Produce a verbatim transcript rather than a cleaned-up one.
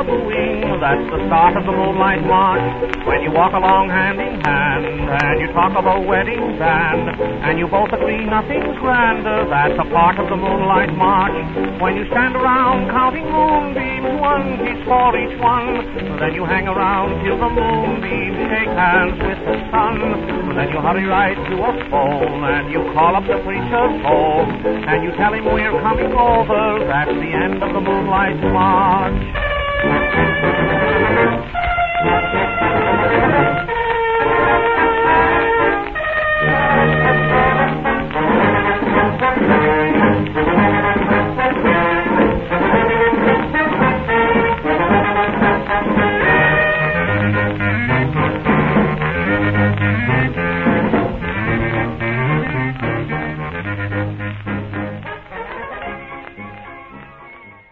wooing, that's the start of the moonlight march. When you walk along hand in hand, and you talk of a wedding band, and you both agree nothing's grander, that's a part of the moonlight march. When you stand around counting moonbeams, one each for each one, then you hang around till the moonbeams shake hands with the sun. Then you hurry right to a phone, and you call up the preacher's home, and you tell him we're coming over, that's the end of the moonlight march.